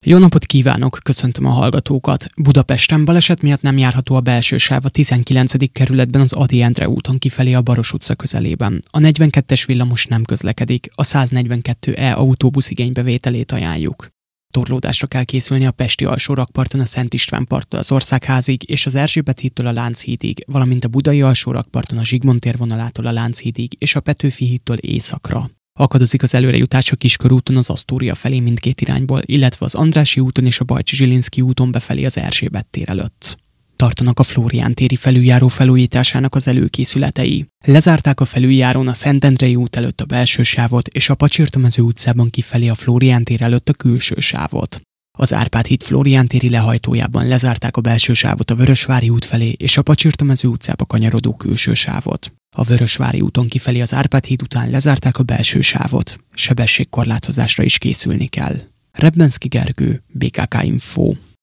Jó napot kívánok, köszöntöm a hallgatókat. Budapesten baleset miatt nem járható a belső sáv a 19. kerületben az Ady Endre úton kifelé a Baros utca közelében. A 42-es villamos nem közlekedik, a 142E autóbusz igénybevételét ajánljuk. Torlódásra kell készülni a pesti alsórakparton a Szent István parttól az Országházig és az Erzsébet hídtől a Lánchídig, valamint a budai alsórakparton a Zsigmond tér vonalától a Lánchídig és a Petőfi hídtól északra. Akadozik az előrejutás a Kiskörúton az Asztória felé mindkét irányból, illetve az Andrássy úton és a Bajcsy-Zsilinszky úton befelé az Erzsébet tér előtt. Tartanak a Flórián téri felüljáró felújításának az előkészületei. Lezárták a felüljárón a Szentendrei út előtt a belső sávot és a Pacsirta-mező utcában kifelé a Flórián tér előtt a külső sávot. Az Árpád híd Flórián téri lehajtójában lezárták a belső sávot a Vörösvári út felé és a Pacsirta-mező utcába kanyarodó külső sávot. A Vörösvári úton kifelé az Árpád híd után lezárták a belső sávot. Sebességkorlátozásra is készülni kell. Rebbenszky Gergő, BKK Info.